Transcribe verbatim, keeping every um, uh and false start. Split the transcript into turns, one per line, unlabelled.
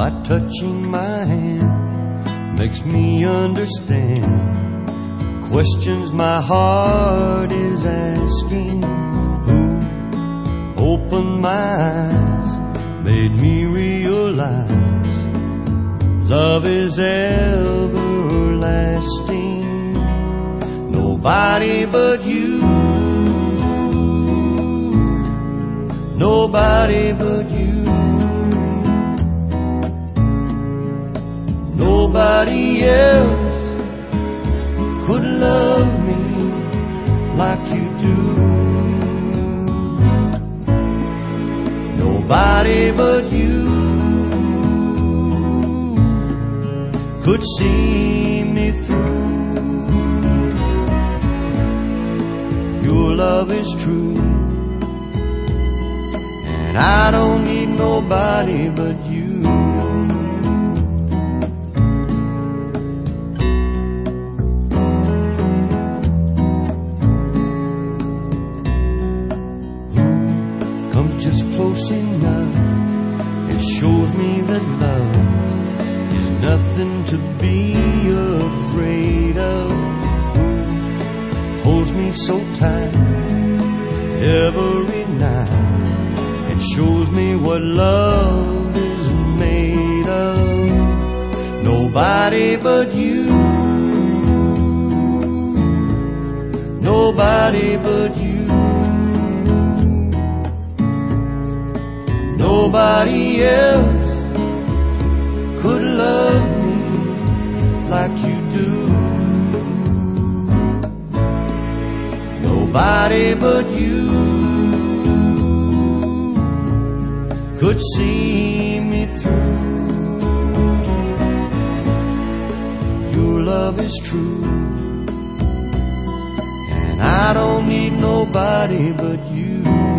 by touching my hand, makes me understand questions my heart is asking. Who opened my eyes, made me realize love is everlasting. Nobody but you, nobody but you, nobody else could love me like you do. Nobody but you could see me through. Your love is true, and I don't need nobody but you. Just close enough, it shows me that love is nothing to be afraid of. Holds me so tight every night and shows me what love is made of. Nobody but you, nobody but you, nobody else could love me like you do. Nobody but you could see me through. Your love is true, and I don't need nobody but you.